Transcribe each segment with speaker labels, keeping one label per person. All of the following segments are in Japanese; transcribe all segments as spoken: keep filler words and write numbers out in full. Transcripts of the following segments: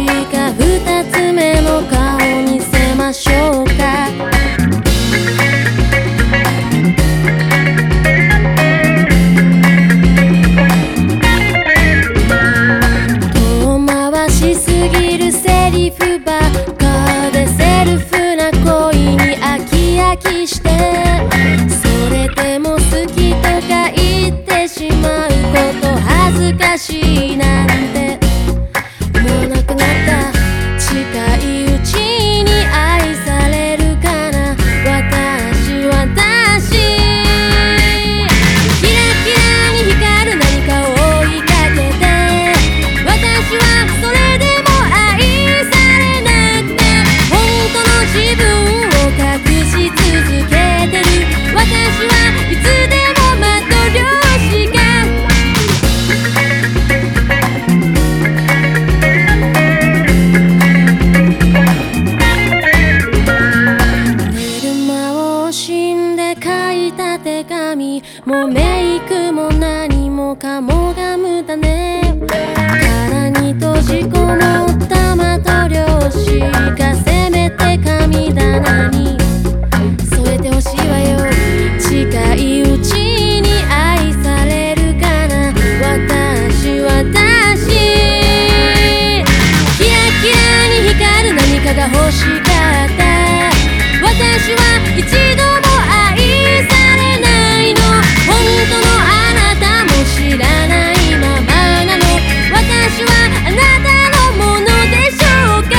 Speaker 1: か二つ目の顔見せましょうか。遠回しすぎるセリフばっかでセルフな恋に飽き飽きして、それでも好きとか言ってしまうこと恥ずかしいなんてもうなくなった。近いうちに愛されるかな私私。キラキラに光る何かを追いかけて、私はそれでも愛されなくて本当の自分を隠し続けてる。私はいつでもマトリョーシカ。手紙もメイクも何もかもが無駄ね。殻に閉じこもったマトリョーシカ、せめて神棚に添えてほしいわよ。近いうちに愛されるかな私私。キラキラに光る何かが欲しかった。私は一度も愛されないの。本当のあなたも知らないままなの。私はあなたのものでしょうか。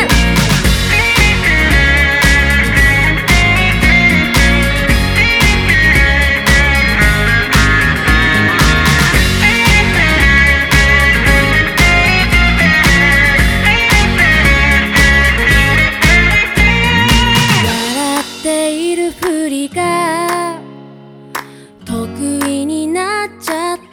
Speaker 1: 笑っているふりが得意になっちゃった。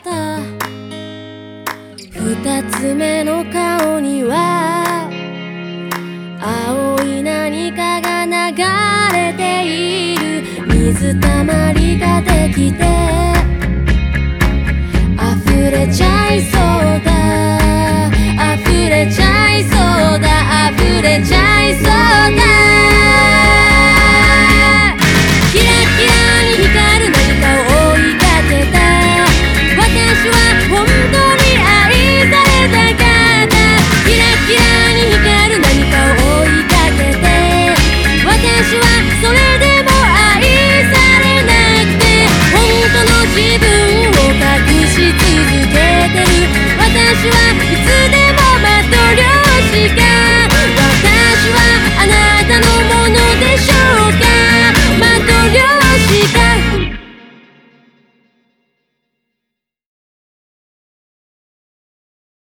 Speaker 1: 二つ目の顔には青い何かが流れている。水たまりができて溢れちゃいそうだ溢れちゃいそう